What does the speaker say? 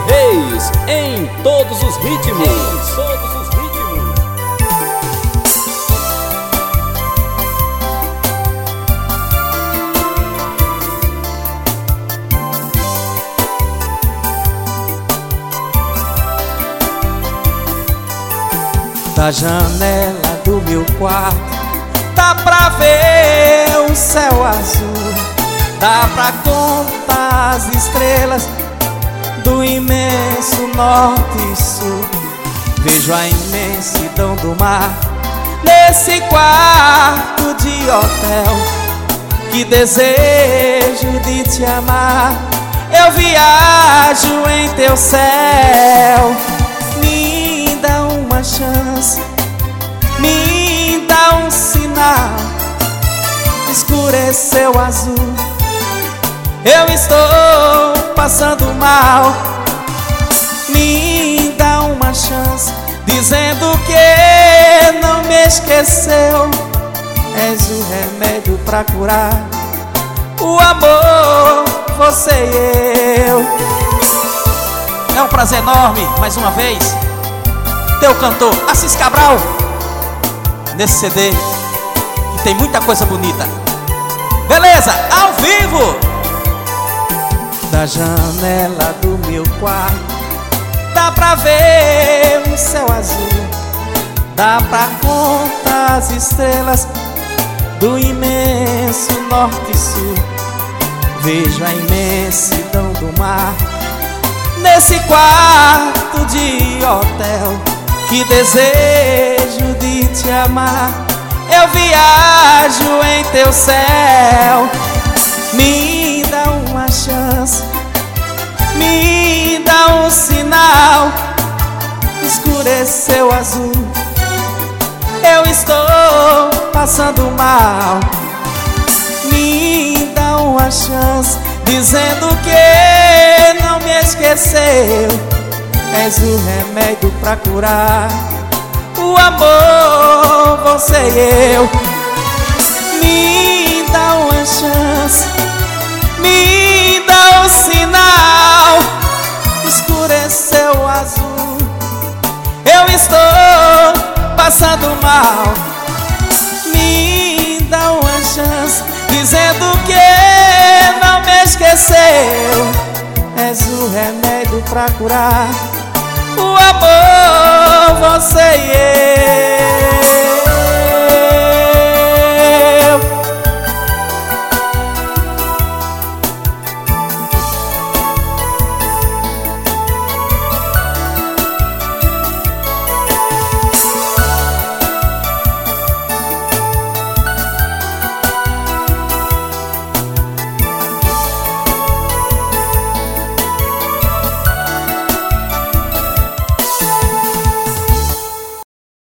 Reis, em todos os ritmos. Da janela do meu quarto dá pra ver o céu azul, dá pra contar as estrelas do imenso norte e sul. Vejo a imensidão do mar nesse quarto de hotel. Que desejo de te amar, eu viajo em teu céu. Me dá uma chance, me dá um sinal. Escureceu azul, eu estou passando mal. Me dá uma chance, dizendo que não me esqueceu. És o remédio pra curar o amor, você e eu. É um prazer enorme, mais uma vez, teu cantor Assis Cabral nesse CD, que tem muita coisa bonita. Beleza? Ao vivo! Da janela do meu quarto dá pra ver um céu azul, dá pra contar as estrelas do imenso norte e sul. Vejo a imensidão do mar nesse quarto de hotel. Que desejo de te amar, eu viajo em teu céu. Me dá uma chance, me dá um sinal. Escureceu azul, eu estou passando mal. Me dá uma chance, dizendo que não me esqueceu. És o remédio pra curar o amor, você e eu. Me dá uma chance, me dá um sinal. Escureceu azul, eu estou passando mal. Me dá uma chance, dizendo que não me esqueceu. És o remédio pra curar o amor, você e eu.